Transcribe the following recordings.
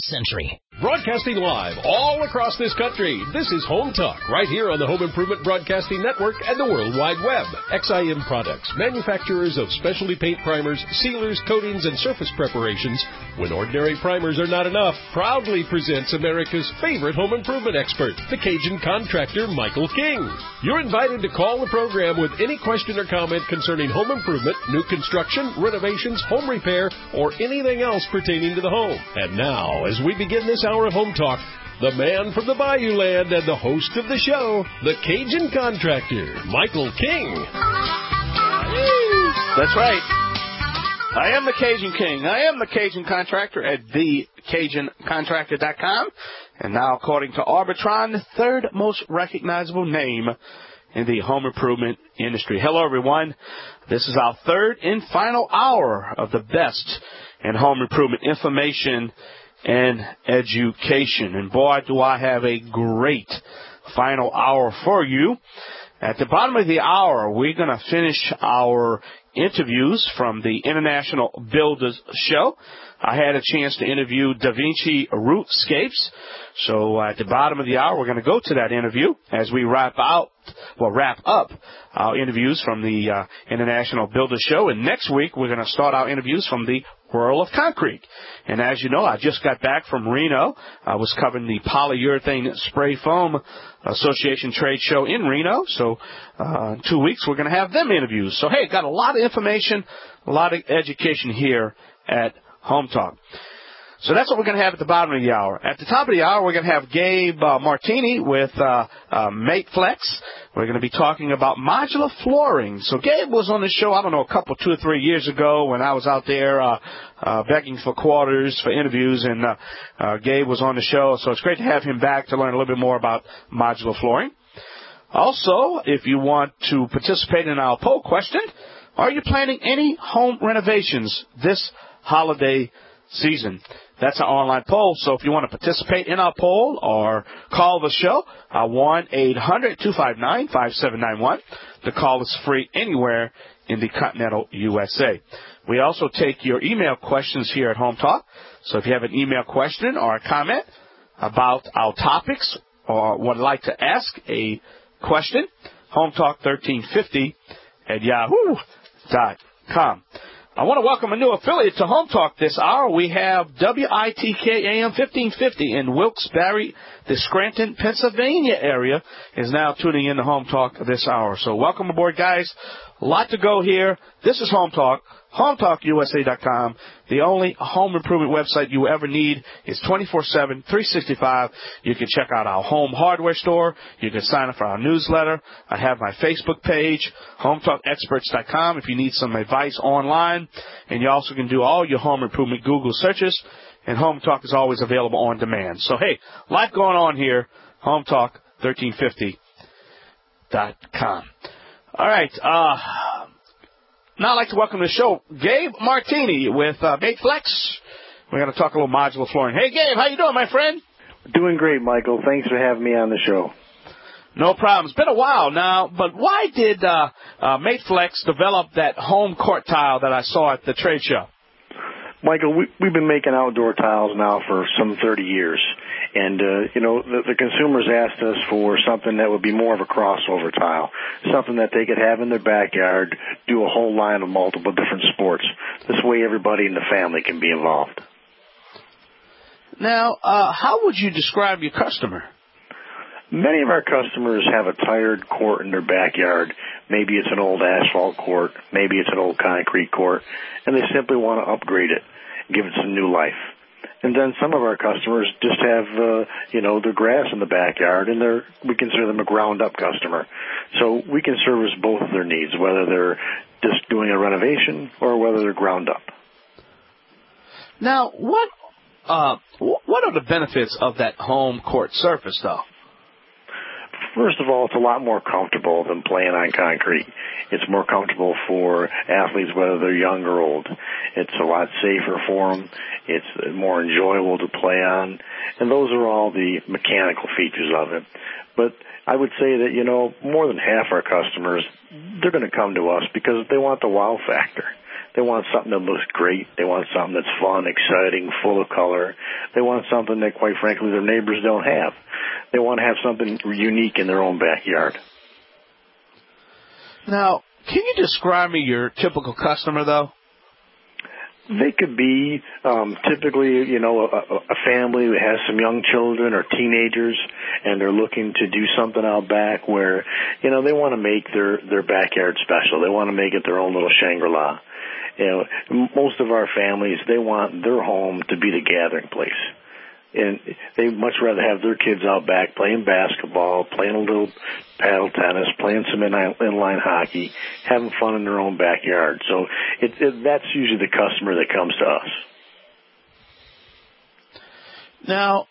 century. Broadcasting live all across this country, this is Home Talk, right here on the Home Improvement Broadcasting Network and the World Wide Web. XIM Products, manufacturers of specialty paint primers, sealers, coatings, and surface preparations, when ordinary primers are not enough, proudly presents America's favorite home improvement expert, the Cajun contractor, Michael King. You're invited to call the program with any question or comment concerning home improvement, new construction, renovations, home repair, or anything else pertaining to the home. And now, as we begin this hour of Home Talk, the man from the Bayou Land and the host of the show, the Cajun contractor, Michael King. That's right. I am the Cajun King. I am the Cajun contractor at thecajuncontractor.com. And now, according to Arbitron, the third most recognizable name in the home improvement industry. Hello, everyone. This is our third and final hour of the best in home improvement information and education. And boy, do I have a great final hour for you. At the bottom of the hour, we're going to finish our interviews from the International Builders Show. I had a chance to interview Da Vinci Roofscapes. So at the bottom of the hour, we're going to go to that interview as we wrap up our interviews from the International Builders Show. And next week, we're going to start our interviews from the World of Concrete. And as you know, I just got back from Reno. I was covering the Polyurethane Spray Foam Association trade show in Reno. So in 2 weeks, we're going to have them interviews. So, hey, got a lot of information, a lot of education here at Home Talk. So that's what we're going to have at the bottom of the hour. At the top of the hour, we're going to have Gabe Martini with MateFlex. We're going to be talking about modular flooring. So Gabe was on the show, 2 or 3 years ago when I was out there begging for quarters for interviews, and Gabe was on the show. So it's great to have him back to learn a little bit more about modular flooring. Also, if you want to participate in our poll question, are you planning any home renovations this holiday season? That's our online poll. So if you want to participate in our poll or call the show, 1-800-259-5791. The call is free anywhere in the continental USA. We also take your email questions here at Home Talk. So if you have an email question or a comment about our topics or would like to ask a question, hometalk1350@yahoo.com. I want to welcome a new affiliate to Home Talk this hour. We have WITK AM 1550 in Wilkes-Barre, the Scranton, Pennsylvania area is now tuning in to Home Talk this hour. So welcome aboard, guys. A lot to go here. This is Home Talk. HomeTalkUSA.com. The only home improvement website you will ever need is 24/7, 365. You can check out our home hardware store. You can sign up for our newsletter. I have my Facebook page, HomeTalkExperts.com, if you need some advice online. And you also can do all your home improvement Google searches. And Home Talk is always available on demand. So, hey, a lot going on here. HomeTalk1350.com. All right. Now I'd like to welcome to the show Gabe Martini with MateFlex. We're going to talk a little modular flooring. Hey, Gabe, how you doing, my friend? Doing great, Michael. Thanks for having me on the show. No problem. It's been a while now, but why did MateFlex develop that home court tile that I saw at the trade show? Michael, we've been making outdoor tiles now for some 30 years. And, the consumers asked us for something that would be more of a crossover tile, something that they could have in their backyard, do a whole line of multiple different sports. This way everybody in the family can be involved. Now, how would you describe your customer? Many of our customers have a tired court in their backyard. Maybe it's an old asphalt court. Maybe it's an old concrete court. And they simply want to upgrade it, give it some new life. And then some of our customers just have, their grass in the backyard, and we consider them a ground-up customer. So we can service both of their needs, whether they're just doing a renovation or whether they're ground up. Now, what are the benefits of that home court surface, though? First of all, it's a lot more comfortable than playing on concrete. It's more comfortable for athletes, whether they're young or old. It's a lot safer for them. It's more enjoyable to play on. And those are all the mechanical features of it. But I would say that, more than half our customers, they're going to come to us because they want the wow factor. They want something that looks great. They want something that's fun, exciting, full of color. They want something that, quite frankly, their neighbors don't have. They want to have something unique in their own backyard. Now, can you describe me your typical customer, though? They could be typically, a family that has some young children or teenagers, and they're looking to do something out back where, they want to make their backyard special. They want to make it their own little Shangri-La. Most of our families, they want their home to be the gathering place. And they much rather have their kids out back playing basketball, playing a little paddle tennis, playing some inline hockey, having fun in their own backyard. So that's usually the customer that comes to us. Now,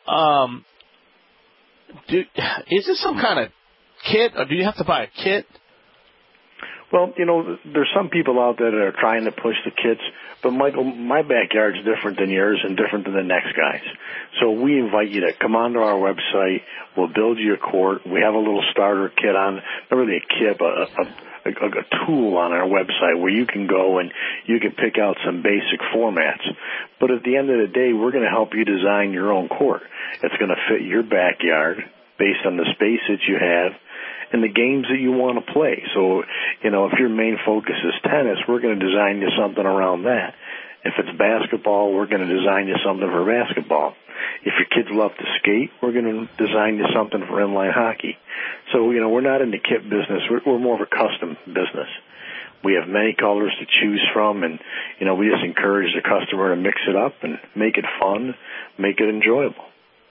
is this some kind of kit, or do you have to buy a kit? Well, there's some people out there that are trying to push the kits, but Michael, my backyard's different than yours and different than the next guy's. So we invite you to come onto our website. We'll build you a court. We have a little starter kit on, not really a kit, but a tool on our website where you can go and you can pick out some basic formats. But at the end of the day, we're going to help you design your own court. It's going to fit your backyard based on the space that you have and the games that you want to play. So, if your main focus is tennis, we're going to design you something around that. If it's basketball, we're going to design you something for basketball. If your kids love to skate, we're going to design you something for inline hockey. So, we're not in the kit business. We're more of a custom business. We have many colors to choose from, and, we just encourage the customer to mix it up and make it fun, make it enjoyable.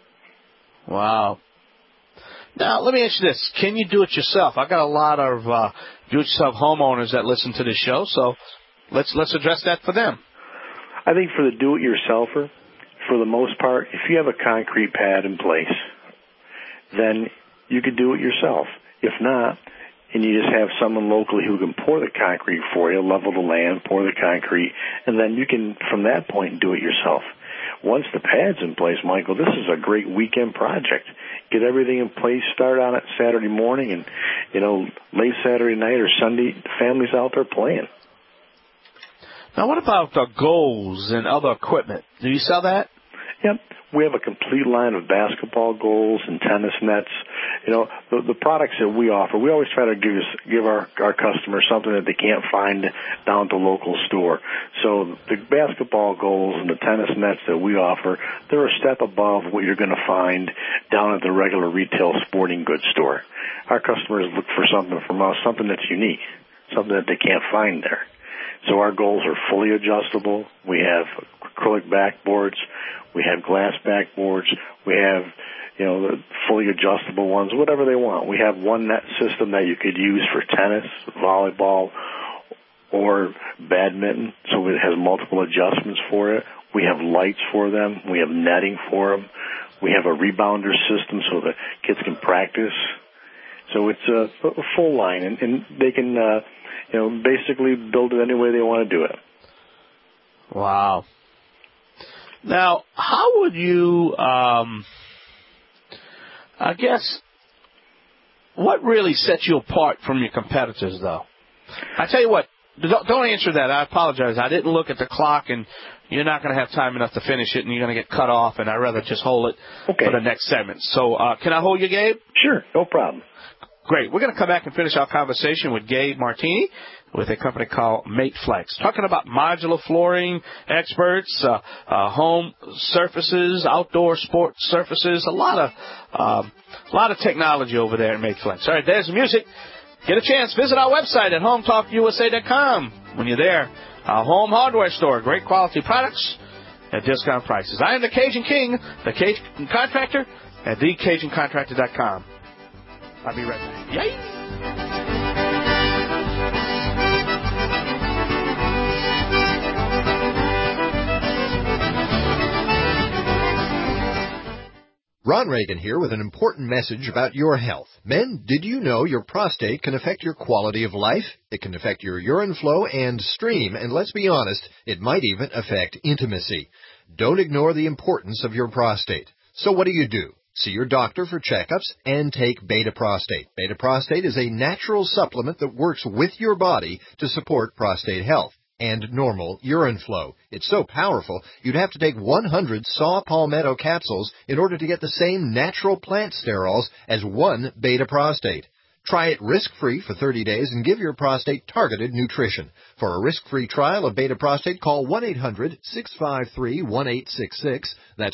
Wow. Now, let me ask you this. Can you do it yourself? I got a lot of do-it-yourself homeowners that listen to this show, so let's address that for them. I think for the do-it-yourselfer, for the most part, if you have a concrete pad in place, then you could do it yourself. If not, and you just have someone locally who can pour the concrete for you, level the land, pour the concrete, and then you can, from that point, do it yourself. Once the pad's in place, Michael, this is a great weekend project. Get everything in place, start on it Saturday morning, and, late Saturday night or Sunday, the family's out there playing. Now, what about goals and other equipment? Do you sell that? Yep. We have a complete line of basketball goals and tennis nets. The products that we offer, we always try to give our customers something that they can't find down at the local store. So the basketball goals and the tennis nets that we offer, they're a step above what you're going to find down at the regular retail sporting goods store. Our customers look for something from us, something that's unique, something that they can't find there. So our goals are fully adjustable. We have acrylic backboards. We have glass backboards. We have, the fully adjustable ones, whatever they want. We have one net system that you could use for tennis, volleyball, or badminton, so it has multiple adjustments for it. We have lights for them. We have netting for them. We have a rebounder system so the kids can practice. So it's a full line, and they can, basically build it any way they want to do it. Wow. Now, how would you, what really sets you apart from your competitors, though? I tell you what, don't answer that. I apologize. I didn't look at the clock, and you're not going to have time enough to finish it, and you're going to get cut off, and I'd rather just hold it for the next segment. So can I hold you, Gabe? Sure, no problem. Great. We're going to come back and finish our conversation with Gabe Martini with a company called MateFlex, talking about modular flooring experts, home surfaces, outdoor sport surfaces, a lot of technology over there at MateFlex. All right, there's the music. Get a chance, visit our website at HomeTalkUSA.com. When you're there, our home hardware store, great quality products at discount prices. I am the Cajun King, the Cajun Contractor at TheCajunContractor.com. I'll be right back. Yay! Ron Reagan here with an important message about your health. Men, did you know your prostate can affect your quality of life? It can affect your urine flow and stream, and let's be honest, it might even affect intimacy. Don't ignore the importance of your prostate. So what do? See your doctor for checkups and take Beta Prostate. Beta Prostate is a natural supplement that works with your body to support prostate health. and normal urine flow. It's so powerful, you'd have to take 100 saw palmetto capsules in order to get the same natural plant sterols as one beta prostate. Try it risk-free for 30 days and give your prostate targeted nutrition. For a risk-free trial of Beta Prostate, call 1-800-653-1866. That's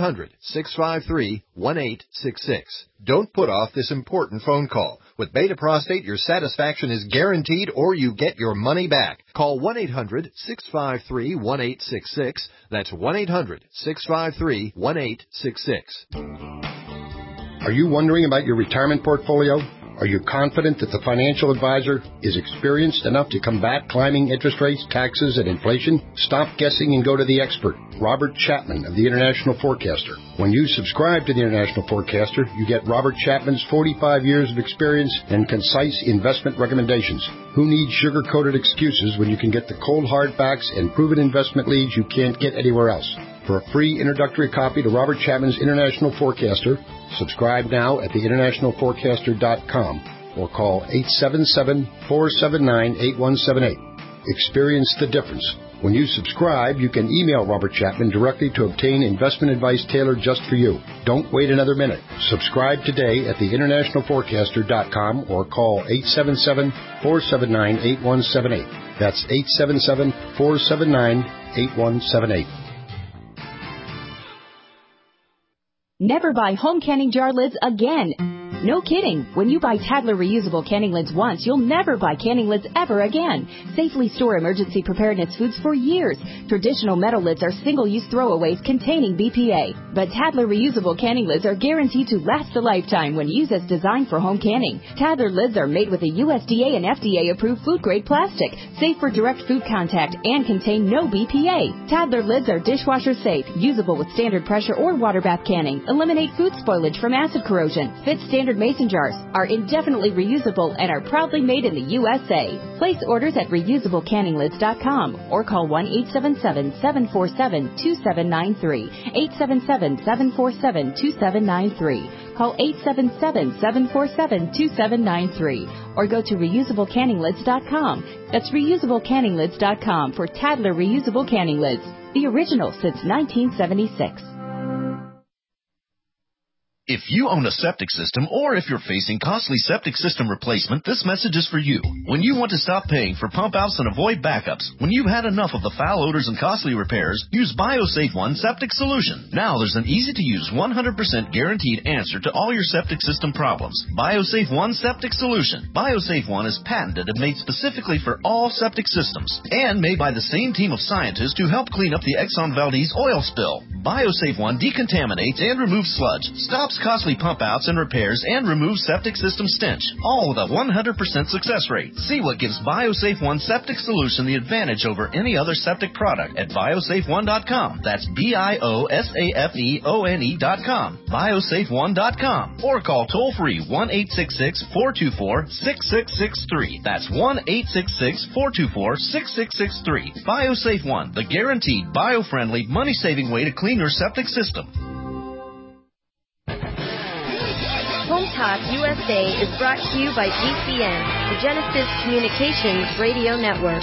1-800-653-1866. Don't put off this important phone call. With Beta Prostate, your satisfaction is guaranteed or you get your money back. Call 1-800-653-1866. That's 1-800-653-1866. Are you wondering about your retirement portfolio? Are you confident that the financial advisor is experienced enough to combat climbing interest rates, taxes, and inflation? Stop guessing and go to the expert, Robert Chapman of the International Forecaster. When you subscribe to the International Forecaster, you get Robert Chapman's 45 years of experience and concise investment recommendations. Who needs sugar-coated excuses when you can get the cold hard facts and proven investment leads you can't get anywhere else? For a free introductory copy to Robert Chapman's International Forecaster, subscribe now at theinternationalforecaster.com or call 877-479-8178. Experience the difference. When you subscribe, you can email Robert Chapman directly to obtain investment advice tailored just for you. Don't wait another minute. Subscribe today at theinternationalforecaster.com or call 877-479-8178. That's 877-479-8178. Never buy home canning jar lids again. No kidding. When you buy Tadler reusable canning lids once, you'll never buy canning lids ever again. Safely store emergency preparedness foods for years. Traditional metal lids are single-use throwaways containing BPA. But Tadler reusable canning lids are guaranteed to last a lifetime when used as designed for home canning. Tadler lids are made with a USDA and FDA-approved food-grade plastic, safe for direct food contact, and contain no BPA. Tadler lids are dishwasher safe, usable with standard pressure or water bath canning, eliminate food spoilage from acid corrosion, fit standard mason jars, are indefinitely reusable, and are proudly made in the USA. Place orders at reusablecanninglids.com or call 1-877-747-2793. 877-747-2793. Call 877-747-2793 or go to reusablecanninglids.com. That's reusablecanninglids.com for Tadler reusable canning lids, the original since 1976. If you own a septic system or if you're facing costly septic system replacement, this message is for you. When you want to stop paying for pump outs and avoid backups, when you've had enough of the foul odors and costly repairs, use BioSafe One Septic Solution. Now there's an easy-to-use 100% guaranteed answer to all your septic system problems. BioSafe One Septic Solution. BioSafe One is patented and made specifically for all septic systems and made by the same team of scientists who helped clean up the Exxon Valdez oil spill. BioSafe One decontaminates and removes sludge, stops costly pump outs and repairs, and removes septic system stench, all with a 100% success rate. See what gives BioSafe One Septic Solution the advantage over any other septic product at biosafeone.com. That's BIOSAFEONE.com. biosafeone.com. Or call toll-free 1-866-424-6663. That's 1-866-424-6663. BioSafe One, the guaranteed, bio-friendly, money-saving way to clean your septic system. Home Talk USA is brought to you by GCN, the Genesis Communications Radio Network.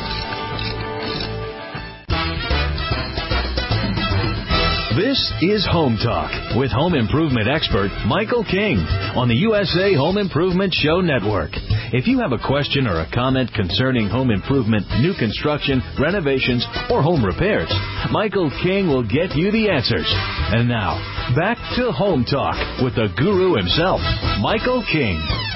This is Home Talk with home improvement expert Michael King on the USA Home Improvement Show Network. If you have a question or a comment concerning home improvement, new construction, renovations, or home repairs, Michael King will get you the answers. And now, back to Home Talk with the guru himself, Michael King.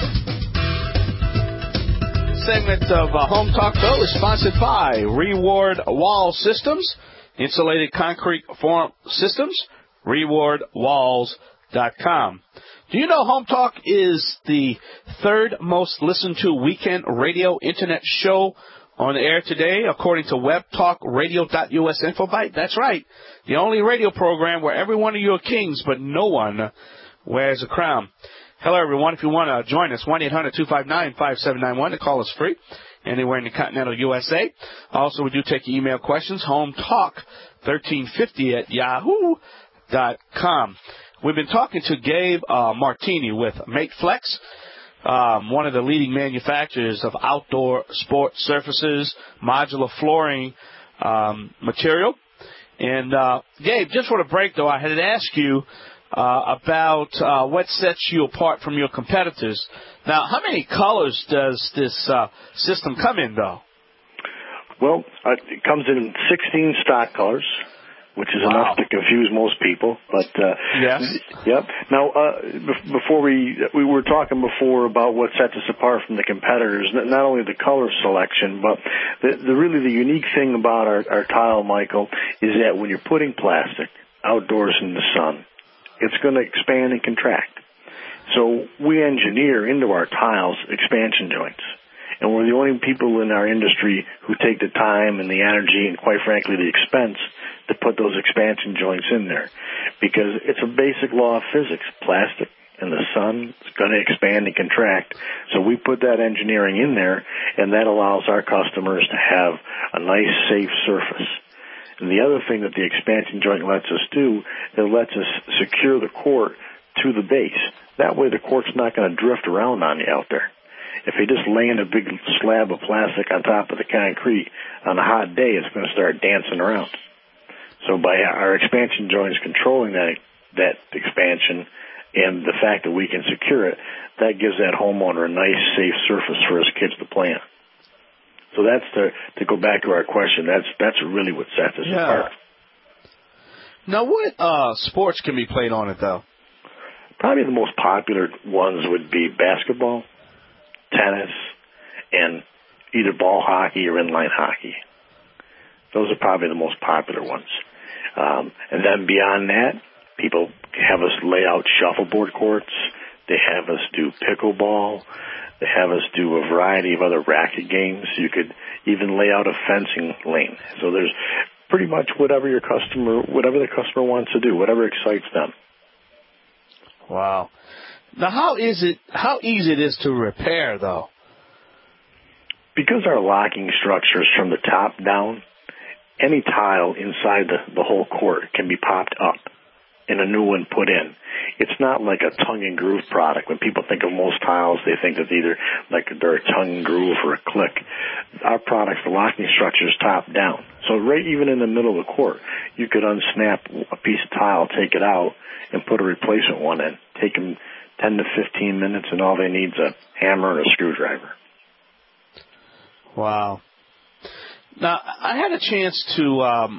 Segment of Home Talk, though, is sponsored by Reward Wall Systems, insulated concrete form systems, rewardwalls.com. Do you know Home Talk is the third most listened to weekend radio internet show on the air today, according to webtalkradio.us infobite? That's right. The only radio program where every one of you are kings, but no one wears a crown. Hello, everyone. If you want to join us, 1-800-259-5791. The call is free anywhere in the continental USA. Also, we do take email questions, hometalk1350@yahoo.com. We've been talking to Gabe Martini with MateFlex. one of the leading manufacturers of outdoor sport surfaces, modular flooring material. And, Gabe, just for the break, though, I had to ask you about what sets you apart from your competitors. Now, how many colors does this system come in, though? Well, it comes in 16 stock colors, which is enough to confuse most people. But yes, yep. Now, before we were talking before about what sets us apart from the competitors. Not only the color selection, but really the unique thing about our tile, Michael, is that when you're putting plastic outdoors in the sun, it's going to expand and contract. So we engineer into our tiles expansion joints. And we're the only people in our industry who take the time and the energy and, quite frankly, the expense to put those expansion joints in there. Because it's a basic law of physics. Plastic in the sun is going to expand and contract. So we put that engineering in there, and that allows our customers to have a nice, safe surface. And the other thing that the expansion joint lets us do, it lets us secure the court to the base. That way the court's not going to drift around on you out there. If you just land a big slab of plastic on top of the concrete on a hot day, it's going to start dancing around. So by our expansion joints controlling that expansion and the fact that we can secure it, that gives that homeowner a nice, safe surface for his kids to play on. So that's to go back to our question. That's really what sets us apart. Now, what sports can be played on it, though? Probably the most popular ones would be basketball, tennis, and either ball hockey or inline hockey. Those are probably the most popular ones. And then beyond that, people have us lay out shuffleboard courts. They have us do pickleball. They have us do a variety of other racket games. You could even lay out a fencing lane. So there's pretty much whatever the customer wants to do, whatever excites them. Wow. Now, how easy it is to repair, though? Because our locking structure is from the top down, any tile inside the whole court can be popped up and a new one put in. It's not like a tongue and groove product. When people think of most tiles, they think it's either like they're a tongue and groove or a click. Our products, the locking structure is top down. So right even in the middle of the court, you could unsnap a piece of tile, take it out, and put a replacement one in. Take them 10 to 15 minutes, and all they need is a hammer and a screwdriver. Wow. Now, I had a chance to,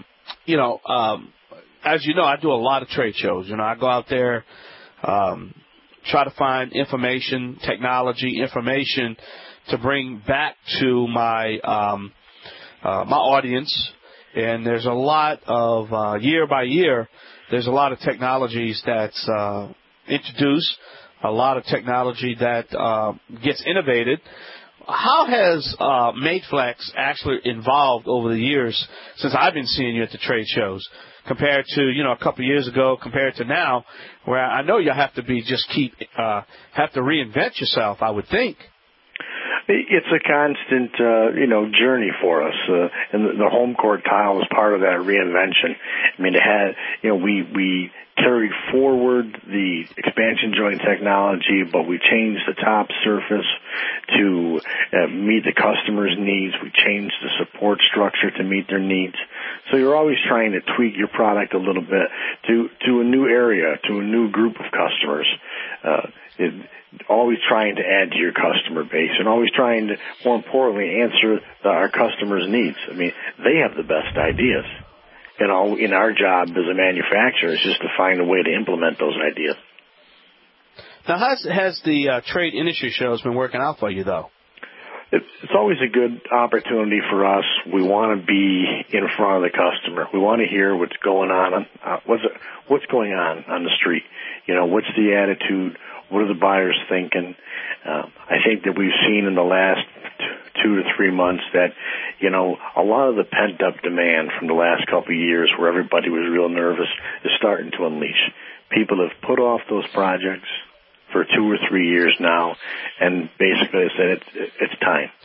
as you know, I do a lot of trade shows. I go out there, try to find technology information to bring back to my my audience. And there's a lot of, year by year, there's a lot of technologies that's introduced, a lot of technology that gets innovated. How has Mayflex actually evolved over the years since I've been seeing you at the trade shows compared to, a couple of years ago compared to now, where I know you have to have to reinvent yourself, I would think? It's a constant, journey for us. And the home court tile was part of that reinvention. I mean, it had, we carried forward the expansion joint technology, but we changed the top surface to meet the customer's needs. We changed the support structure to meet their needs. So you're always trying to tweak your product a little bit to a new area, to a new group of customers. Always trying to add to your customer base and always trying to, more importantly, answer our customers' needs. I mean, they have the best ideas. In our job as a manufacturer is just to find a way to implement those ideas. Now, has the trade industry shows been working out for you, though? It's always a good opportunity for us. We want to be in front of the customer. We want to hear what's going on. What's going on the street? What's the attitude? What are the buyers thinking? I think that we've seen in the last 2 to 3 months that, a lot of the pent-up demand from the last couple of years where everybody was real nervous is starting to unleash. People have put off those projects for 2 or 3 years now, and basically said it's time.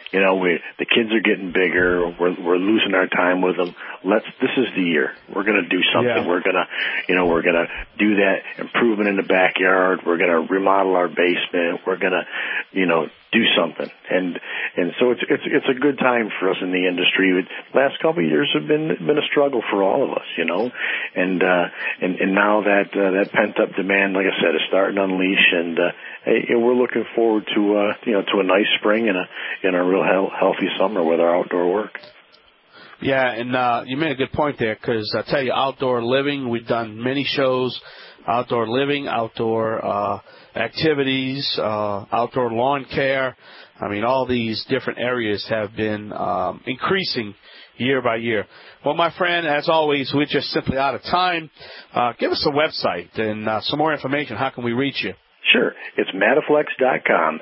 You know, the kids are getting bigger. We're losing our time with them. This is the year. We're going to do something. Yeah. We're going to do that improvement in the backyard. We're going to remodel our basement. We're going to, do something. And so it's a good time for us in the industry. The last couple of years have been a struggle for all of us, and now that pent up demand, like I said, is starting to unleash, and we're looking forward to a nice spring and a real healthy summer with our outdoor work. Yeah, and you made a good point there, because I tell you, outdoor living, we've done many shows, outdoor living, outdoor activities, outdoor lawn care. I mean, all these different areas have been increasing year by year. Well, my friend, as always, we're just simply out of time. Give us a website and some more information. How can we reach you? Sure. It's Mataflex.com,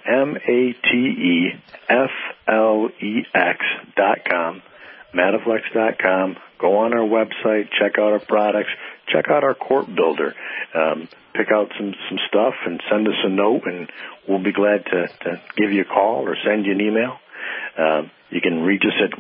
Mataflex.com. Mataflex.com. Go on our website, check out our products, check out our court builder. Pick out some stuff and send us a note, and we'll be glad to give you a call or send you an email. You can reach us at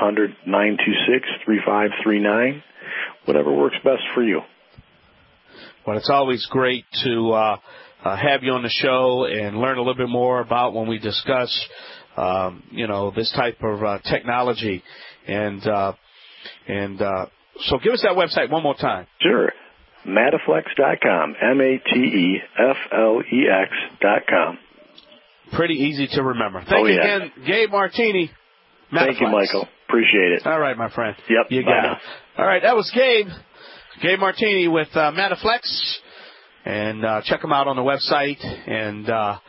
1-800-926-3539, whatever works best for you. Well, it's always great to have you on the show and learn a little bit more about when we discuss, this type of technology. And so give us that website one more time. Sure. Mataflex.com, Mataflex.com. Pretty easy to remember. Thank you again, Gabe Martini. Mataflex. Thank you, Michael. Appreciate it. All right, my friend. Yep. You got it. All right, that was Gabe Martini with Mataflex. And check them out on the website. And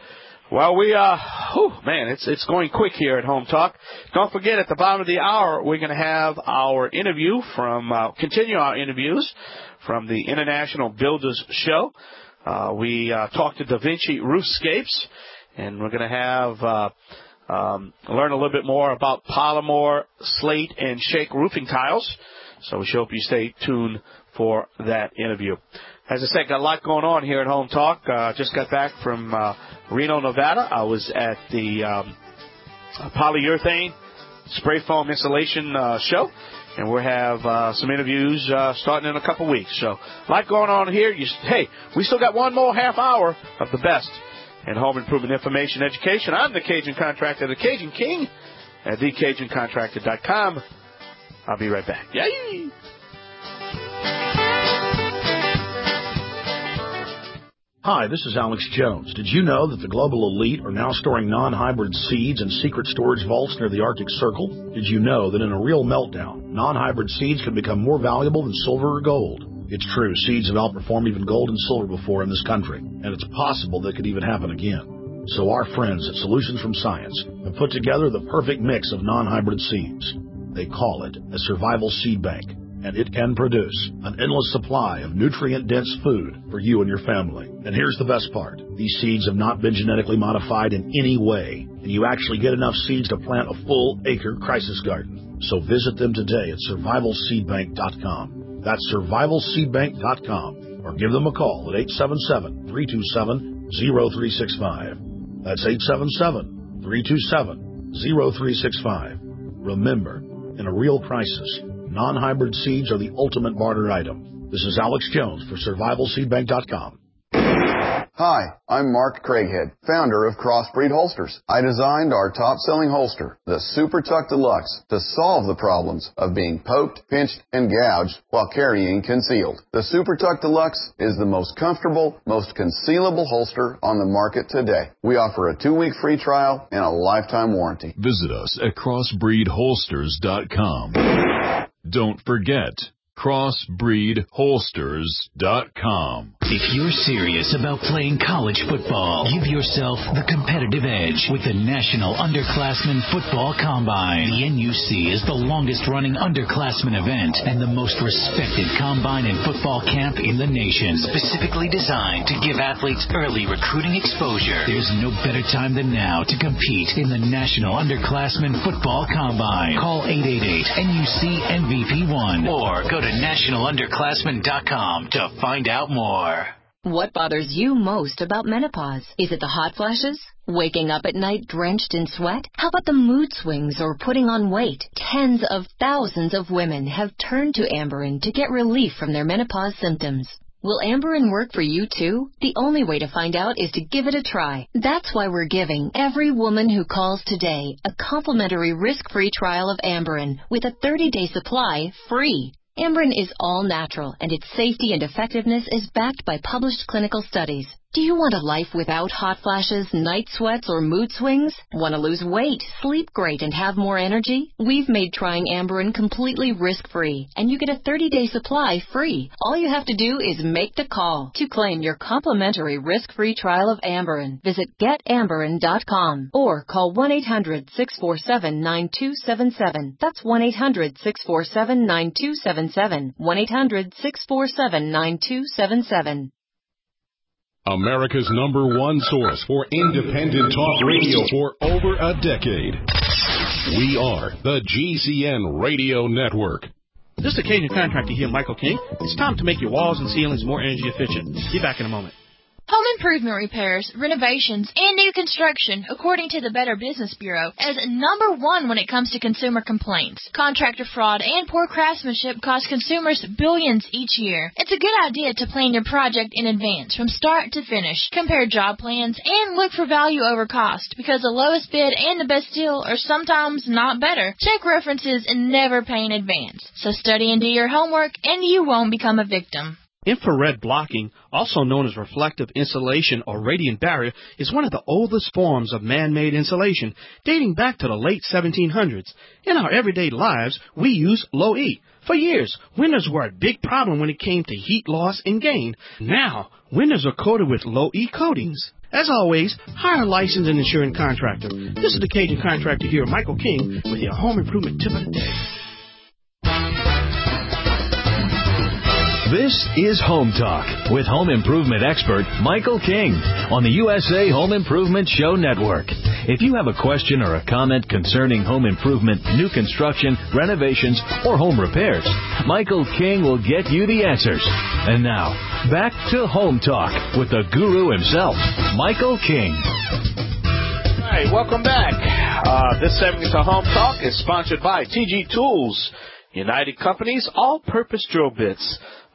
it's going quick here at Home Talk. Don't forget, at the bottom of the hour, we're going to have our interview continue our interviews from the International Builders Show. We talked to Da Vinci Roofscapes, and we're going to have learn a little bit more about Polymor slate and shake roofing tiles. So we hope you stay tuned for that interview. As I said, got a lot going on here at Home Talk. Just got back from Reno, Nevada. I was at the polyurethane spray foam insulation show, and we'll have some interviews starting in a couple weeks. So a lot going on here. We still got one more half hour of the best in home improvement information education. I'm the Cajun Contractor, the Cajun King, at thecajuncontractor.com. I'll be right back. Yay! Hi, this is Alex Jones. Did you know that the global elite are now storing non-hybrid seeds in secret storage vaults near the Arctic Circle? Did you know that in a real meltdown, non-hybrid seeds can become more valuable than silver or gold? It's true, seeds have outperformed even gold and silver before in this country, and it's possible that could even happen again. So our friends at Solutions from Science have put together the perfect mix of non-hybrid seeds. They call it a survival seed bank, and it can produce an endless supply of nutrient-dense food for you and your family. And here's the best part. These seeds have not been genetically modified in any way, and you actually get enough seeds to plant a full-acre crisis garden. So visit them today at survivalseedbank.com. That's survivalseedbank.com, or give them a call at 877-327-0365. That's 877-327-0365. Remember, in a real crisis, non-hybrid seeds are the ultimate barter item. This is Alex Jones for survivalseedbank.com. Hi, I'm Mark Craighead, founder of Crossbreed Holsters. I designed our top-selling holster, the Super Tuck Deluxe, to solve the problems of being poked, pinched, and gouged while carrying concealed. The Super Tuck Deluxe is the most comfortable, most concealable holster on the market today. We offer a 2-week free trial and a lifetime warranty. Visit us at crossbreedholsters.com. Don't forget, crossbreedholsters.com. If you're serious about playing college football, give yourself the competitive edge with the National Underclassmen Football Combine. The NUC is the longest-running underclassmen event and the most respected combine and football camp in the nation, specifically designed to give athletes early recruiting exposure. There's no better time than now to compete in the National Underclassmen Football Combine. Call 888-NUC-MVP1 or go to nationalunderclassmen.com to find out more. What bothers you most about menopause? Is it the hot flashes? Waking up at night drenched in sweat? How about the mood swings or putting on weight? Tens of thousands of women have turned to Amberen to get relief from their menopause symptoms. Will Amberen work for you too? The only way to find out is to give it a try. That's why we're giving every woman who calls today a complimentary risk-free trial of Amberen with a 30-day supply free. Amberen is all natural, and its safety and effectiveness is backed by published clinical studies. Do you want a life without hot flashes, night sweats, or mood swings? Want to lose weight, sleep great, and have more energy? We've made trying Amberen completely risk-free, and you get a 30-day supply free. All you have to do is make the call to claim your complimentary risk-free trial of Amberen. Visit getamberen.com or call 1-800-647-9277. That's 1-800-647-9277. 1-800-647-9277. America's #1 source for independent talk radio for over a decade. We are the GCN Radio Network. This is Cajun Contractor here, Michael King. It's time to make your walls and ceilings more energy efficient. Be back in a moment. Home improvement repairs, renovations, and new construction, according to the Better Business Bureau, is #1 when it comes to consumer complaints. Contractor fraud and poor craftsmanship cost consumers billions each year. It's a good idea to plan your project in advance, from start to finish. Compare job plans and look for value over cost, because the lowest bid and the best deal are sometimes not better. Check references and never pay in advance. So study and do your homework, and you won't become a victim. Infrared blocking, also known as reflective insulation or radiant barrier, is one of the oldest forms of man-made insulation, dating back to the late 1700s. In our everyday lives, we use low E. For years, windows were a big problem when it came to heat loss and gain. Now, windows are coated with low E coatings. As always, hire a licensed and insured contractor. This is the Cajun Contractor here, Michael King, with your home improvement tip of the day. This is Home Talk with home improvement expert Michael King on the USA Home Improvement Show Network. If you have a question or a comment concerning home improvement, new construction, renovations, or home repairs, Michael King will get you the answers. And now, back to Home Talk with the guru himself, Michael King. All right, welcome back. This segment of Home Talk is sponsored by TG Tools, United Companies, all-purpose drill bits.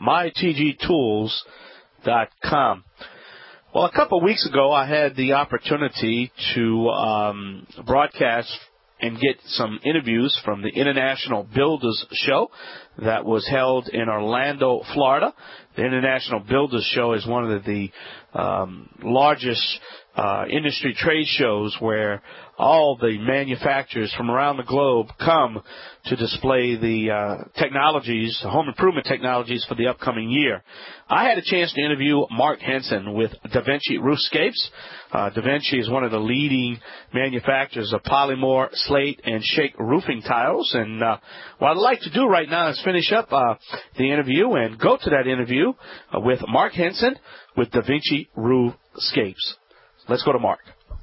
mytgtools.com. Well, a couple of weeks ago, I had the opportunity to broadcast and get some interviews from the International Builders Show that was held in Orlando, Florida. The International Builders Show is one of the largest industry trade shows where all the manufacturers from around the globe come to display the technologies, the home improvement technologies for the upcoming year. I had a chance to interview Mark Henson with DaVinci Roofscapes. DaVinci is one of the leading manufacturers of polymor, slate, and shake roofing tiles. And what I'd like to do right now is finish up the interview and go to that interview with Mark Henson with DaVinci Roofscapes. Let's go to Mark.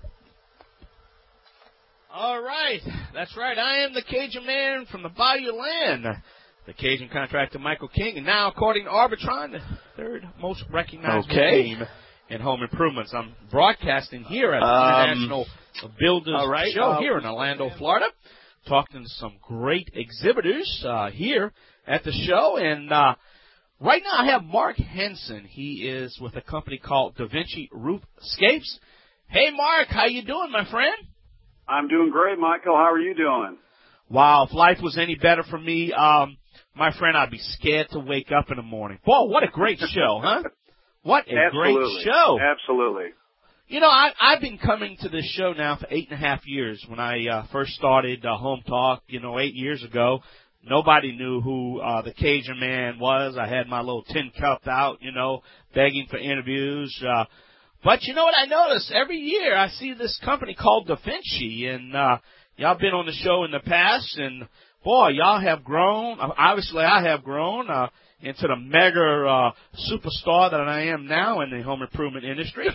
All right. That's right. I am the Cajun man from the Bayou Land, the Cajun Contractor Michael King. And now, according to Arbitron, the third most recognizable name in home improvements. I'm broadcasting here at the International Builders Show here in Orlando, Florida, talking to some great exhibitors here at the show. And right now I have Mark Henson. He is with a company called DaVinci Roofscapes. Hey, Mark, how you doing, my friend? I'm doing great, Michael. How are you doing? Wow, if life was any better for me, my friend, I'd be scared to wake up in the morning. Boy, what a great show, huh? What a great show. Absolutely. You know, I've been coming to this show now for 8.5 years. When I first started Home Talk, 8 years ago, nobody knew who the Cajun man was. I had my little tin cup out, begging for interviews. But you know what I noticed? Every year I see this company called DaVinci, and y'all been on the show in the past, and boy, y'all have grown. Obviously, I have grown into the mega superstar that I am now in the home improvement industry.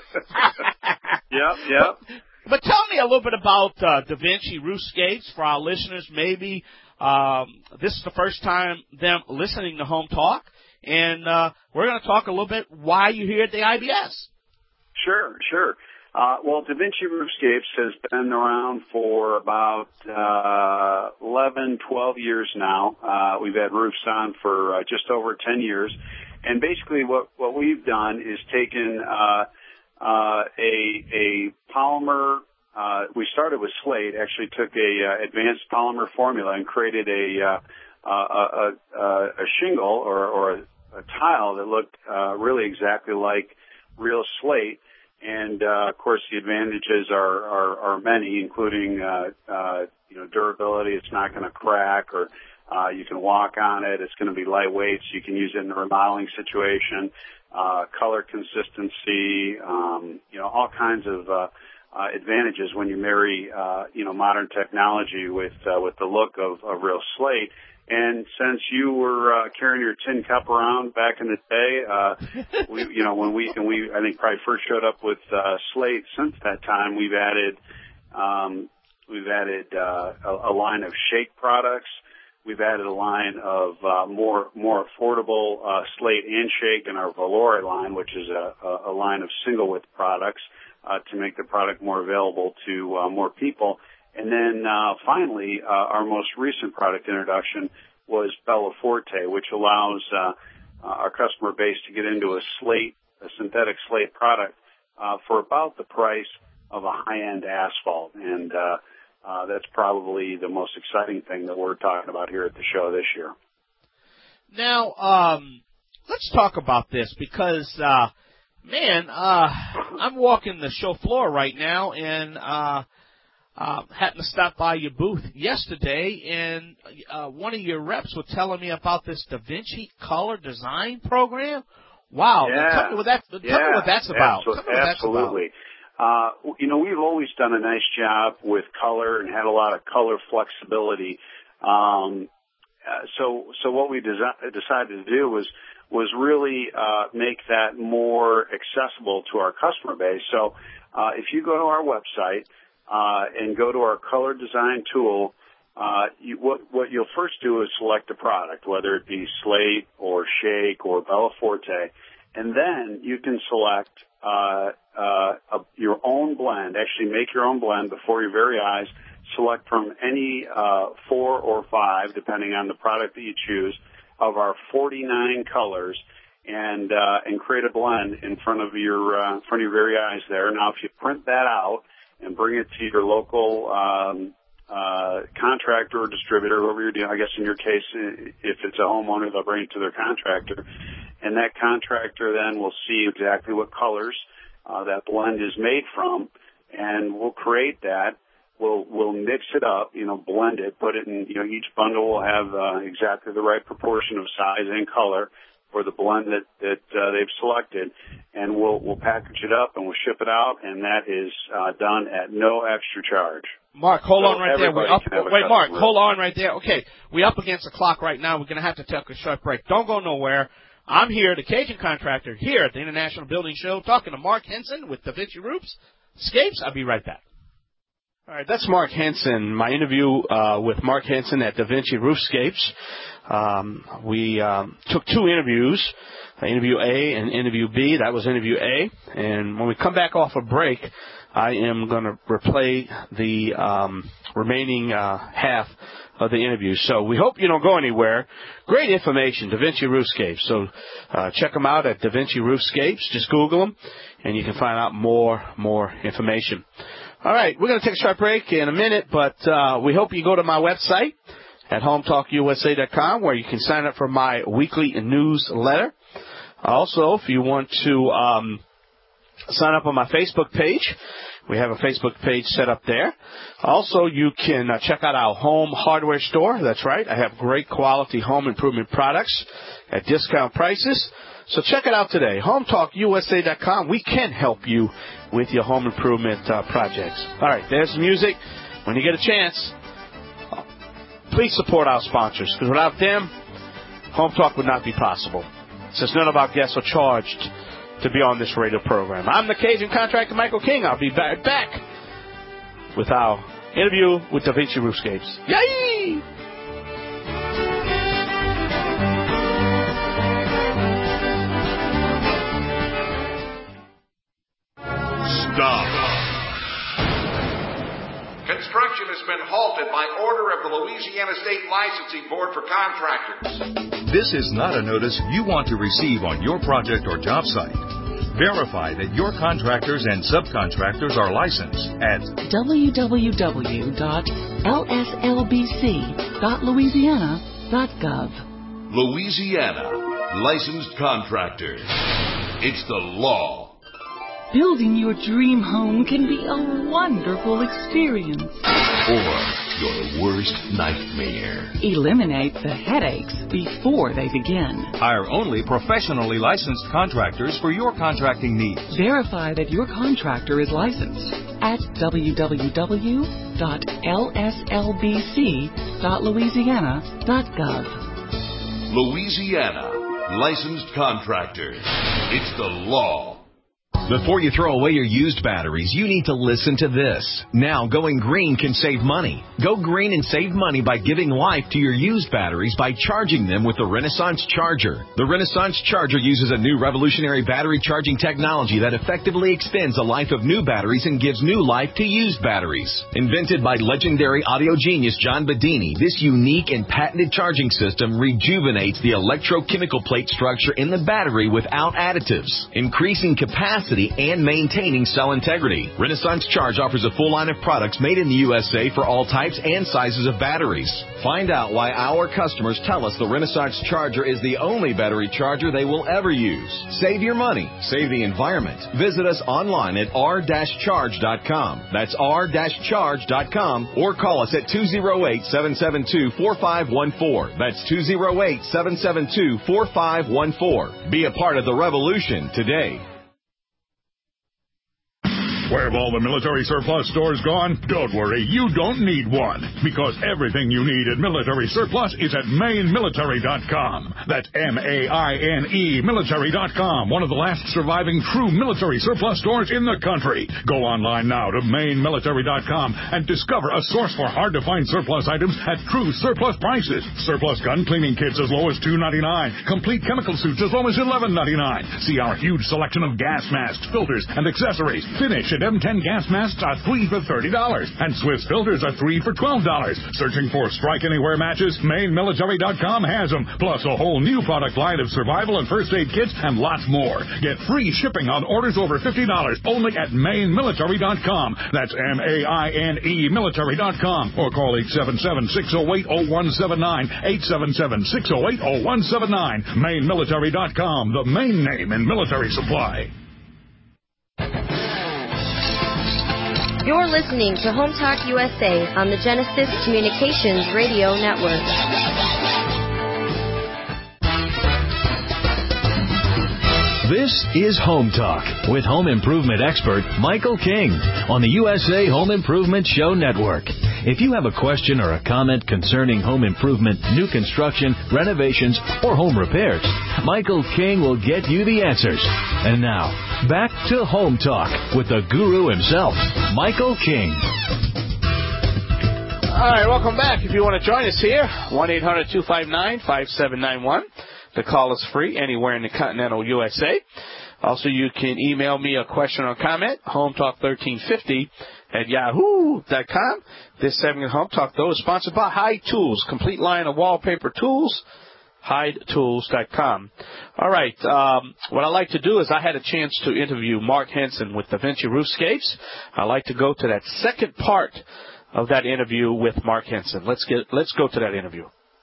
Yep. But tell me a little bit about DaVinci Roofscapes for our listeners. Maybe this is the first time them listening to Home Talk. and we're going to talk a little bit why you're here at the IBS. Sure. Well, Da Vinci Roofscapes has been around for about 11, 12 years now. We've had roofs on for just over 10 years. And basically what we've done is taken a polymer. We started with slate, actually took a advanced polymer formula and created a shingle or a tile that looked really exactly like real slate. And of course, the advantages are many, including durability. It's not going to crack, or you can walk on it. It's going to be lightweight, so you can use it in a remodeling situation. Color consistency, all kinds of advantages when you marry modern technology with the look of real slate. And since you were carrying your tin cup around back in the day, when we I think probably first showed up with slate. Since that time, we've added a line of shake products. We've added a line of more affordable slate and shake in our Valore line, which is a line of single width products to make the product more available to more people. And then finally, our most recent product introduction was Bella Forte, which allows our customer base to get into a synthetic slate product for about the price of a high-end asphalt. And that's probably the most exciting thing that we're talking about here at the show this year. Now, let's talk about this because, I'm walking the show floor right now and happened to stop by your booth yesterday, and one of your reps was telling me about this Da Vinci Color Design Program. Wow. Yeah. Tell me what that's about. Absolutely. We've always done a nice job with color and had a lot of color flexibility. So what we decided to do was really make that more accessible to our customer base. So if you go to our website and go to our color design tool, what you'll first do is select a product, whether it be slate or shake or Bella Forte, and then you can select your own blend. Actually, make your own blend before your very eyes. Select from any 4 or 5, depending on the product that you choose, of our 49 colors, and create a blend in front of your very eyes there. Now, if you print that out and bring it to your local contractor or distributor, whoever you're dealing, I guess in your case, if it's a homeowner, they'll bring it to their contractor, and that contractor then will see exactly what colors that blend is made from, and we'll create that. We'll mix it up, blend it, put it in, each bundle will have exactly the right proportion of size and color for the blend that they've selected, and we'll package it up and we'll ship it out, and that is done at no extra charge. Mark, hold on right there. Mark, hold on right there. Okay, we're up against the clock right now. We're going to have to take a short break. Don't go nowhere. I'm here, the Cajun Contractor, here at the International Building Show, talking to Mark Henson with Da Vinci Roofscapes. I'll be right back. All right, that's Mark Henson, my interview with Mark Henson at Da Vinci Roofscapes. We took 2 interviews, interview A and interview B. That was interview A. And when we come back off a break, I am going to replay the remaining half of the interview. So we hope you don't go anywhere. Great information, Da Vinci Roofscapes. So check them out at Da Vinci Roofscapes. Just Google them, and you can find out more information. All right, we're going to take a short break in a minute, but we hope you go to my website at HometalkUSA.com, where you can sign up for my weekly newsletter. Also, if you want to sign up on my Facebook page, we have a Facebook page set up there. Also, you can check out our home hardware store. That's right. I have great quality home improvement products at discount prices. So check it out today, HometalkUSA.com. We can help you with your home improvement projects. All right, there's the music. When you get a chance, please support our sponsors, because without them, Home Talk would not be possible, since none of our guests are charged to be on this radio program. I'm the Cajun Contractor, Michael King. I'll be back with our interview with Da Vinci Roofscapes. Yay! stop. Construction has been halted by order of the Louisiana State Licensing Board for Contractors. This is not a notice you want to receive on your project or job site. Verify that your contractors and subcontractors are licensed at www.lslbc.louisiana.gov. Louisiana. Licensed contractor. It's the law. Building your dream home can be a wonderful experience. Or your worst nightmare. Eliminate the headaches before they begin. Hire only professionally licensed contractors for your contracting needs. Verify that your contractor is licensed at www.lslbc.louisiana.gov. Louisiana. Licensed contractor. It's the law. Before you throw away your used batteries, you need to listen to this. Now, going green can save money. Go green and save money by giving life to your used batteries by charging them with the Renaissance Charger. The Renaissance Charger uses a new revolutionary battery charging technology that effectively extends the life of new batteries and gives new life to used batteries. Invented by legendary audio genius John Bedini, this unique and patented charging system rejuvenates the electrochemical plate structure in the battery without additives, increasing capacity and maintaining cell integrity. Renaissance Charge offers a full line of products made in the USA for all types and sizes of batteries. Find out why our customers tell us the Renaissance Charger is the only battery charger they will ever use. Save your money. Save the environment. Visit us online at r-charge.com. That's r-charge.com, or call us at 208-772-4514. That's 208-772-4514. Be a part of the revolution today. Where have all the military surplus stores gone? Don't worry, you don't need one, because everything you need at Military Surplus is at MaineMilitary.com. That's M-A-I-N-E Military.com, one of the last surviving true military surplus stores in the country. Go online now to MaineMilitary.com and discover a source for hard-to-find surplus items at true surplus prices. Surplus gun cleaning kits as low as $2.99. Complete chemical suits as low as $11.99. See our huge selection of gas masks, filters, and accessories. Finish at M10 gas masks are 3 for $30, and Swiss filters are 3 for $12. Searching for Strike Anywhere matches? MaineMilitary.com has them, plus a whole new product line of survival and first aid kits and lots more. Get free shipping on orders over $50 only at MaineMilitary.com. That's M-A-I-N-E Military.com, or call 877-608-0179, 877-608-0179. MaineMilitary.com, the main name in military supply. You're listening to Home Talk USA on the Genesis Communications Radio Network. This is Home Talk with home improvement expert Michael King on the USA Home Improvement Show Network. If you have a question or a comment concerning home improvement, new construction, renovations, or home repairs, Michael King will get you the answers. And now, back to Home Talk with the guru himself, Michael King. All right, welcome back. If you want to join us here, 1-800-259-5791. The call is free anywhere in the continental USA. Also, you can email me a question or comment, hometalk1350@yahoo.com. This segment of Home Talk, though, is sponsored by Hyde Tools, complete line of wallpaper tools, HydeTools.com. All right, what I like to do is I had a chance to interview Mark Henson with Da Vinci Roofscapes. I like to go to that second part of that interview with Mark Henson. Let's go to that interview.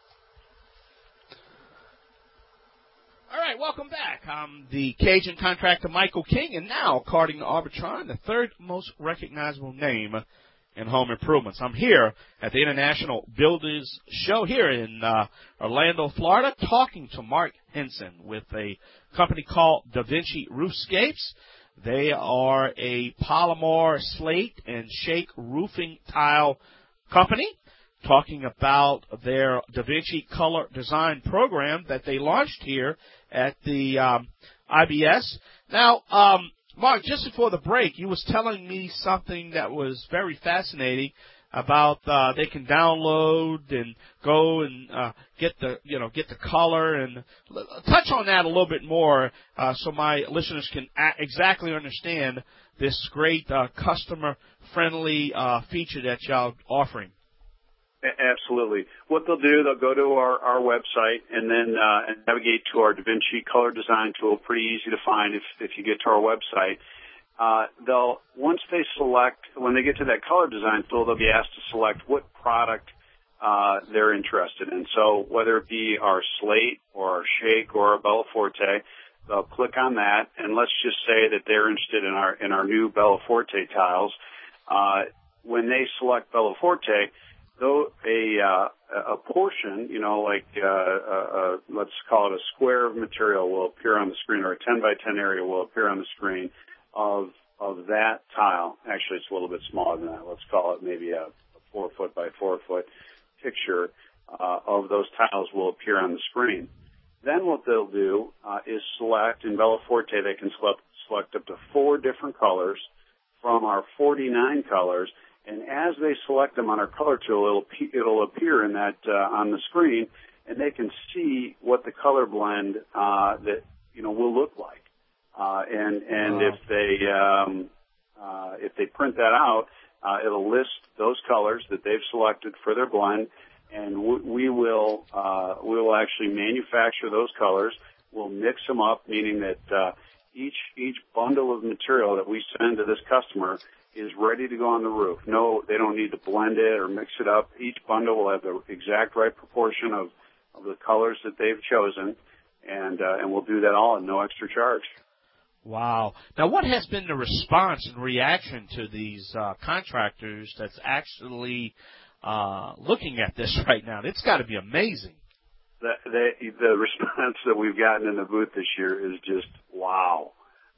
All right, welcome back. I'm the Cajun contractor Michael King, and now, according to Arbitron, the third most recognizable name in home improvements. I'm here at the International Builders Show here in Orlando, Florida, talking to Mark Henson with a company called Da Vinci Roofscapes. They are a polymer slate and shake roofing tile company, talking about their Da Vinci Color Design program that they launched here at the IBS. Now, Mark, just before the break, you was telling me something that was very fascinating. about they can download and go and get the color, and touch on that a little bit more so my listeners can exactly understand this great customer-friendly feature that y'all offering. Absolutely. What they'll do, they'll go to our website and then navigate to our DaVinci Color Design tool. Pretty easy to find if you get to our website. Once they select, when they get to that color design tool, they'll be asked to select what product they're interested in. So whether it be our slate or our shake or our Bella Forte, they'll click on that, and let's just say that they're interested in our new Bella Forte tiles. When they select Bella Forte, though a portion, let's call it a square of material will appear on the screen, or a 10 by 10 area will appear on the screen of that tile. Actually, it's a little bit smaller than that. Let's call it maybe a 4 foot by 4 foot picture of those tiles will appear on the screen. Then what they'll do is select, in Bella Forte, they can select up to 4 different colors from our 49 colors. And as they select them on our color tool, it'll appear in that on the screen, and they can see what the color blend that will look like. And wow. If they print that out, it'll list those colors that they've selected for their blend, and we will actually manufacture those colors. We'll mix them up, meaning that each bundle of material that we send to this customer is ready to go on the roof. No, they don't need to blend it or mix it up. Each bundle will have the exact right proportion of the colors that they've chosen, and we'll do that all at no extra charge. Wow. Now, what has been the response and reaction to these contractors that's actually looking at this right now? It's got to be amazing. The response that we've gotten in the booth this year is just wow.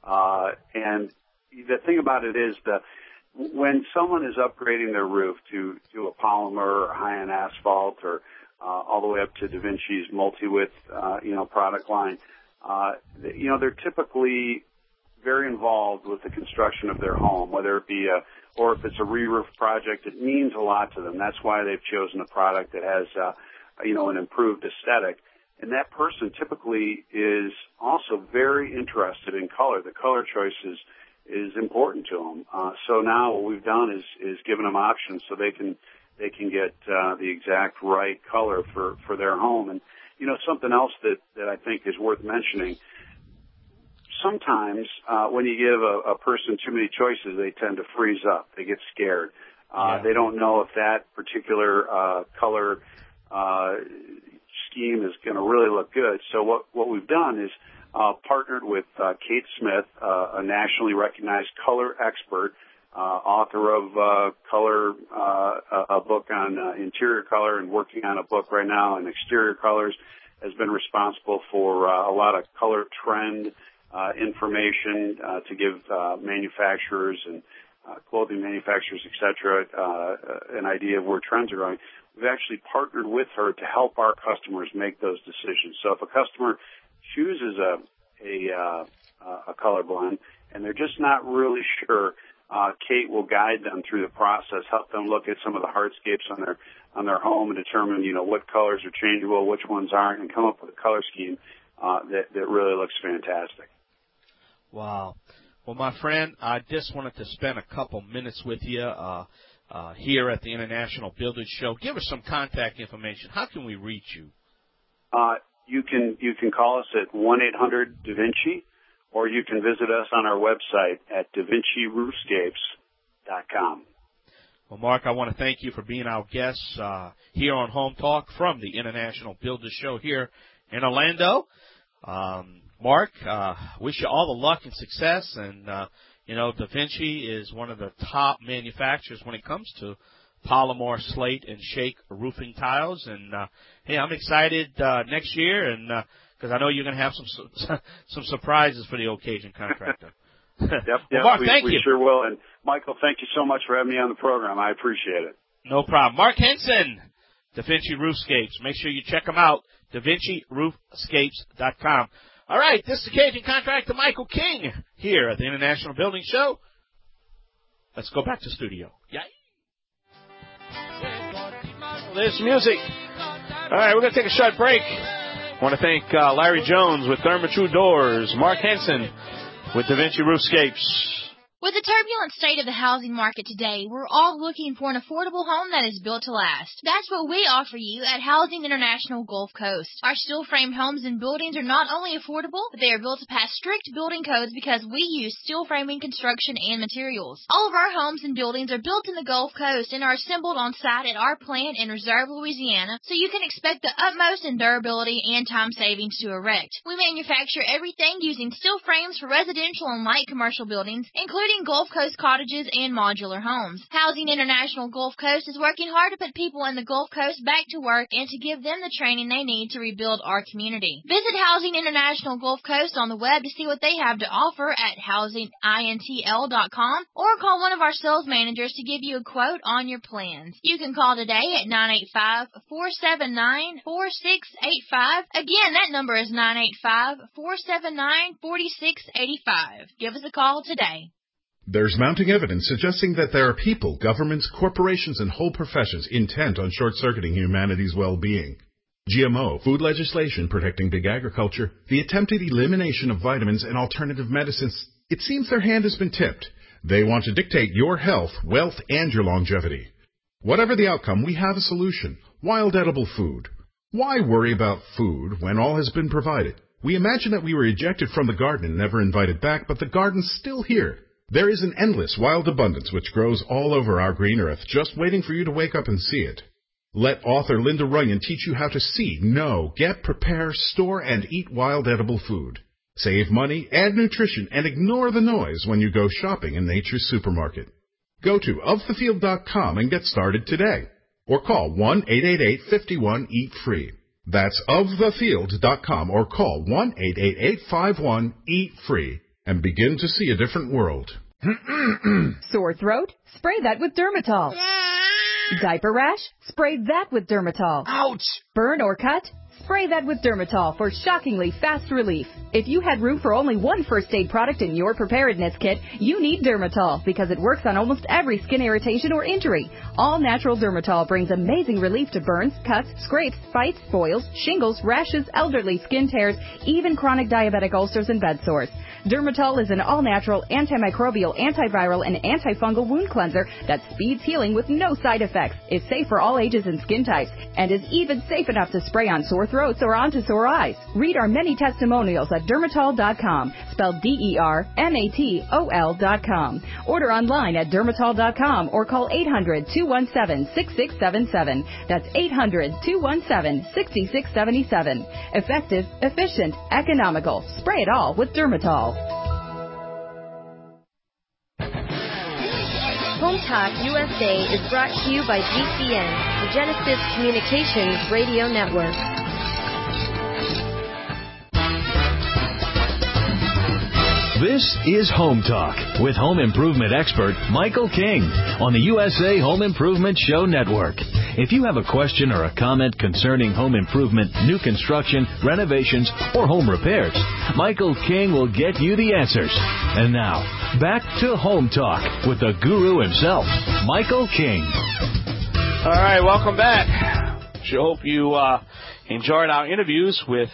And the thing about it is that when someone is upgrading their roof to a polymer or high-end asphalt or all the way up to DaVinci's multi-width product line, they're typically very involved with the construction of their home, whether it be or if it's a re-roof project. It means a lot to them. That's why they've chosen a product that has an improved aesthetic. And that person typically is also very interested in color. The color choice is important to them. So now what we've done is given them options so they can get the exact right color for their home. And something else that I think is worth mentioning. Sometimes when you give a person too many choices, they tend to freeze up. They get scared. They don't know if that particular color scheme is going to really look good. So what we've done is partnered with Kate Smith, a nationally recognized color expert, author of color, a book on interior color, and working on a book right now on exterior colors, has been responsible for a lot of color trend information to give manufacturers and clothing manufacturers, et cetera, an idea of where trends are going. We've actually partnered with her to help our customers make those decisions. So if a customer chooses a color blend and they're just not really sure, Kate will guide them through the process, help them look at some of the hardscapes on their home and determine, what colors are changeable, which ones aren't, and come up with a color scheme that really looks fantastic. Wow. Well, my friend, I just wanted to spend a couple minutes with you here at the International Builders Show. Give us some contact information. How can we reach you? You can call us at 1-800-DaVinci, or you can visit us on our website at DaVinciRoofscapes.com. Well, Mark, I want to thank you for being our guest here on Home Talk from the International Builders Show here in Orlando. Mark, wish you all the luck and success. And, DaVinci is one of the top manufacturers when it comes to Palomar slate and shake roofing tiles. And, hey, I'm excited next year, and because I know you're going to have some surprises for the occasion, contractor. Yep, well, Mark, thank you. We sure will. And, Michael, thank you so much for having me on the program. I appreciate it. No problem. Mark Henson, DaVinci Roofscapes. Make sure you check them out, DaVinciRoofscapes.com. All right, this is Cajun contractor Michael King here at the International Building Show. Let's go back to studio. Yeah. this music. All right, we're going to take a short break. I want to thank Larry Jones with Therma-Tru Doors, Mark Henson with DaVinci Roofscapes. With the turbulent state of the housing market today, we're all looking for an affordable home that is built to last. That's what we offer you at Housing International Gulf Coast. Our steel-framed homes and buildings are not only affordable, but they are built to pass strict building codes because we use steel framing construction and materials. All of our homes and buildings are built in the Gulf Coast and are assembled on site at our plant in Reserve, Louisiana, so you can expect the utmost in durability and time savings to erect. We manufacture everything using steel frames for residential and light commercial buildings, including Gulf Coast cottages and modular homes. Housing International Gulf Coast is working hard to put people in the Gulf Coast back to work and to give them the training they need to rebuild our community. Visit Housing International Gulf Coast on the web to see what they have to offer at housingintl.com or call one of our sales managers to give you a quote on your plans. You can call today at 985-479-4685. Again, that number is 985-479-4685. Give us a call today. There's mounting evidence suggesting that there are people, governments, corporations, and whole professions intent on short-circuiting humanity's well-being. GMO, food legislation protecting big agriculture, the attempted elimination of vitamins and alternative medicines. It seems their hand has been tipped. They want to dictate your health, wealth, and your longevity. Whatever the outcome, we have a solution. Wild edible food. Why worry about food when all has been provided? We imagine that we were ejected from the garden and never invited back, but the garden's still here. There is an endless wild abundance which grows all over our green earth, just waiting for you to wake up and see it. Let author Linda Runyon teach you how to see, know, get, prepare, store, and eat wild edible food. Save money, add nutrition, and ignore the noise when you go shopping in Nature's Supermarket. Go to ofthefield.com and get started today. Or call 1-888-51-EAT-FREE. That's ofthefield.com or call 1-888-51-EAT-FREE. And begin to see a different world. Sore throat? Spray that with Dermatol. Diaper rash? Spray that with Dermatol. Ouch! Burn or cut? Spray that with Dermatol for shockingly fast relief. If you had room for only one first aid product in your preparedness kit, you need Dermatol because it works on almost every skin irritation or injury. All natural Dermatol brings amazing relief to burns, cuts, scrapes, bites, boils, shingles, rashes, elderly skin tears, even chronic diabetic ulcers and bed sores. Dermatol is an all-natural, antimicrobial, antiviral, and antifungal wound cleanser that speeds healing with no side effects, is safe for all ages and skin types, and is even safe enough to spray on sore throats or onto sore eyes. Read our many testimonials at Dermatol.com, spelled DERMATOL.com. Order online at Dermatol.com or call 800-217-6677. That's 800-217-6677. Effective, efficient, economical. Spray it all with Dermatol. Home Talk USA is brought to you by GCN, the Genesis Communications Radio Network. This is Home Talk with home improvement expert Michael King on the USA Home Improvement Show Network. If you have a question or a comment concerning home improvement, new construction, renovations, or home repairs, Michael King will get you the answers. And now, back to Home Talk with the guru himself, Michael King. All right, welcome back. Sure hope you enjoyed our interviews with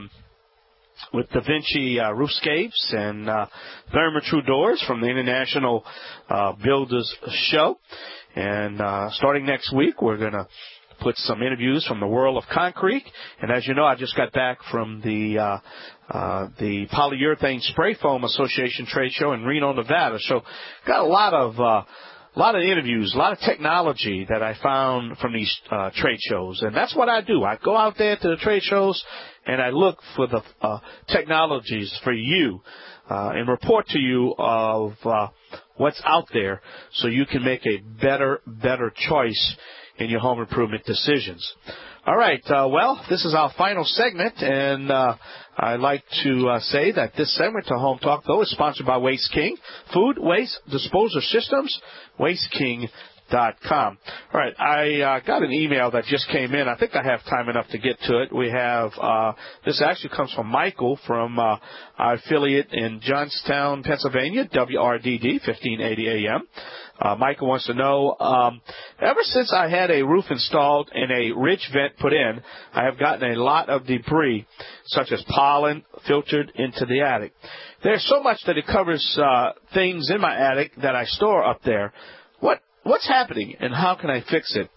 DaVinci Roofscapes and Therma-Tru Doors from the International Builders Show. And starting next week, we're going to put some interviews from the world of concrete. And as you know, I just got back from the Polyurethane Spray Foam Association trade show in Reno, Nevada. So got a lot of interviews, a lot of technology that I found from these trade shows. And that's what I do. I go out there to the trade shows and I look for the technologies for you and report to you of what's out there so you can make a better choice in your home improvement decisions. All right. Well, this is our final segment, and I'd like to say that this segment to Home Talk, though, is sponsored by Waste King Food Waste Disposal Systems, wasteking.com. All right, I got an email that just came in. I think I have time enough to get to it. We have, this actually comes from Michael from our affiliate in Johnstown, Pennsylvania, WRDD, 1580 AM. Michael wants to know, ever since I had a roof installed and a ridge vent put in, I have gotten a lot of debris, such as pollen, filtered into the attic. There's so much that it covers things in my attic that I store up there. What's happening, and how can I fix it?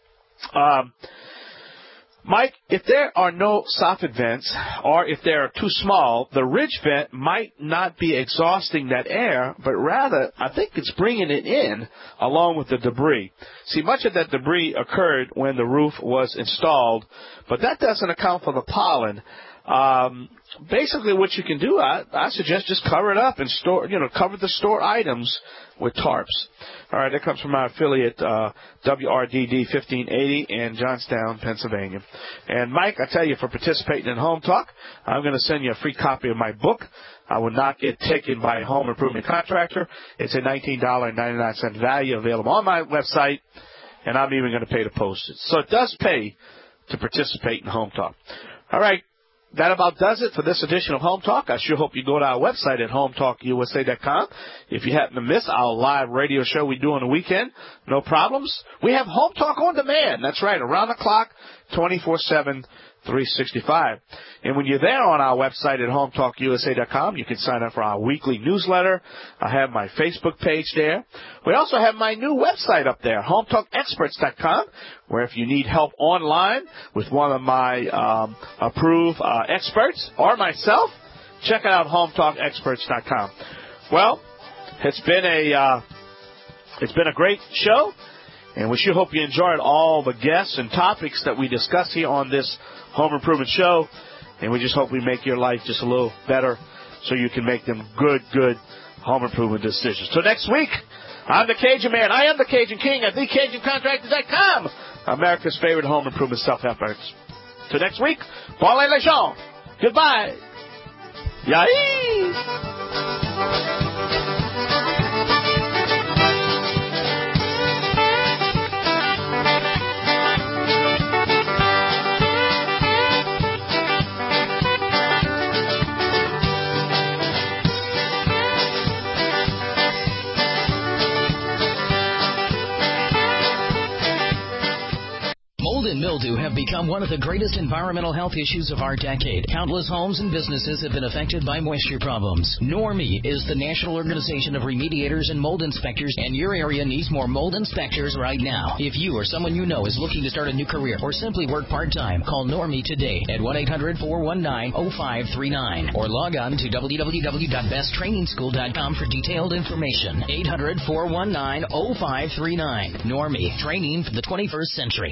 Mike, if there are no soffit vents, or if they are too small, the ridge vent might not be exhausting that air, but rather, I think it's bringing it in along with the debris. See, much of that debris occurred when the roof was installed, but that doesn't account for the pollen. Basically, what you can do, I suggest just cover it up and store, cover the store items with tarps. All right, that comes from our affiliate, WRDD 1580 in Johnstown, Pennsylvania. And Mike, I tell you, for participating in Home Talk, I'm going to send you a free copy of my book. I will not get taken by a home improvement contractor. It's a $19.99 value, available on my website, and I'm even going to pay the postage. So it does pay to participate in Home Talk. All right. That about does it for this edition of Home Talk. I sure hope you go to our website at hometalkusa.com. If you happen to miss our live radio show we do on the weekend, no problems. We have Home Talk on demand. That's right, around the clock, 24/7, 365. And when you're there on our website at hometalkusa.com, you can sign up for our weekly newsletter. I have my Facebook page there. We also have my new website up there, hometalkexperts.com, where if you need help online with one of my approved experts or myself, check out hometalkexperts.com. Well, it's been a great show, and we sure hope you enjoyed all the guests and topics that we discuss here on this Home Improvement Show, and we just hope we make your life just a little better so you can make them good home improvement decisions. So next week, I'm the Cajun Man. I am the Cajun King at TheCajunContractors.com, America's favorite home improvement self-help experts. Till next week, bon les gens. Goodbye. Yay! Mold and mildew have become one of the greatest environmental health issues of our decade. Countless homes and businesses have been affected by moisture problems. NORMI is the National Organization of Remediators and Mold Inspectors, and your area needs more mold inspectors right now. If you or someone you know is looking to start a new career or simply work part-time, call NORMI today at 1-800-419-0539 or log on to www.besttrainingschool.com for detailed information. 800-419-0539. NORMI, training for the 21st century.